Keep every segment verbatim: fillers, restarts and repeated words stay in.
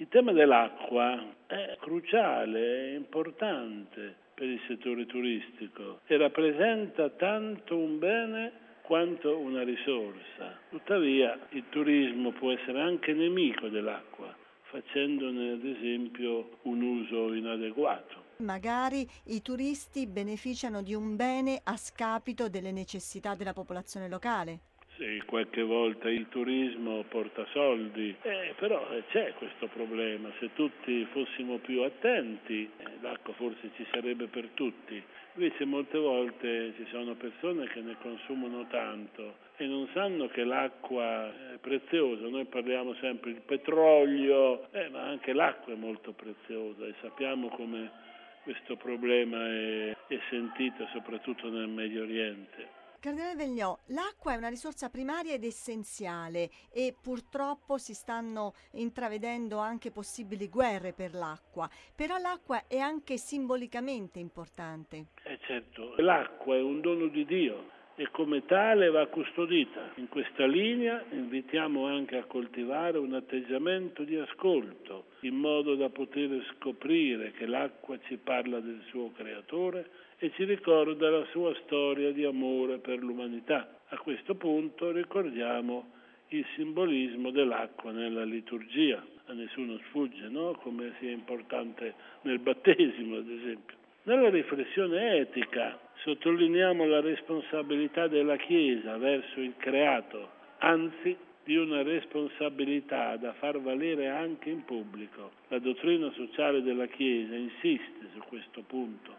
Il tema dell'acqua è cruciale, è importante per il settore turistico e rappresenta tanto un bene quanto una risorsa. Tuttavia il turismo può essere anche nemico dell'acqua, facendone ad esempio un uso inadeguato. Magari i turisti beneficiano di un bene a scapito delle necessità della popolazione locale. Sì, qualche volta il turismo porta soldi, eh, però c'è questo problema. Se tutti fossimo più attenti, eh, l'acqua forse ci sarebbe per tutti. Invece molte volte ci sono persone che ne consumano tanto e non sanno che l'acqua è preziosa. Noi parliamo sempre del petrolio, eh, ma anche l'acqua è molto preziosa e sappiamo come questo problema è, è sentito soprattutto nel Medio Oriente. Cardinale Vegliò, l'acqua è una risorsa primaria ed essenziale e purtroppo si stanno intravedendo anche possibili guerre per l'acqua, però l'acqua è anche simbolicamente importante. Eh certo, l'acqua è un dono di Dio e come tale va custodita. In questa linea invitiamo anche a coltivare un atteggiamento di ascolto, in modo da poter scoprire che l'acqua ci parla del suo creatore e ci ricorda la sua storia di amore per l'umanità. A questo punto ricordiamo il simbolismo dell'acqua nella liturgia. A nessuno sfugge, no? Come sia importante nel battesimo, ad esempio. Nella riflessione etica sottolineiamo la responsabilità della Chiesa verso il creato, anzi di una responsabilità da far valere anche in pubblico. La dottrina sociale della Chiesa insiste su questo punto,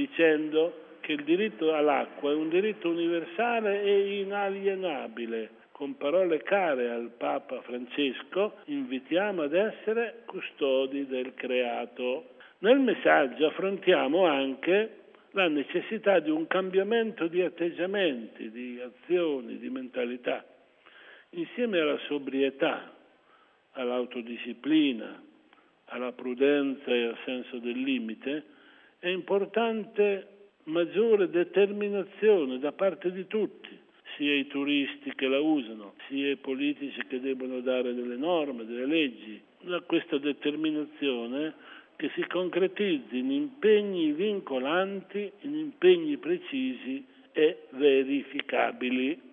dicendo che il diritto all'acqua è un diritto universale e inalienabile. Con parole care al Papa Francesco invitiamo ad essere custodi del creato. Nel messaggio affrontiamo anche la necessità di un cambiamento di atteggiamenti, di azioni, di mentalità. Insieme alla sobrietà, all'autodisciplina, alla prudenza e al senso del limite, è importante maggiore determinazione da parte di tutti, sia i turisti che la usano, sia i politici che debbono dare delle norme, delle leggi. Questa determinazione che si concretizzi in impegni vincolanti, in impegni precisi e verificabili.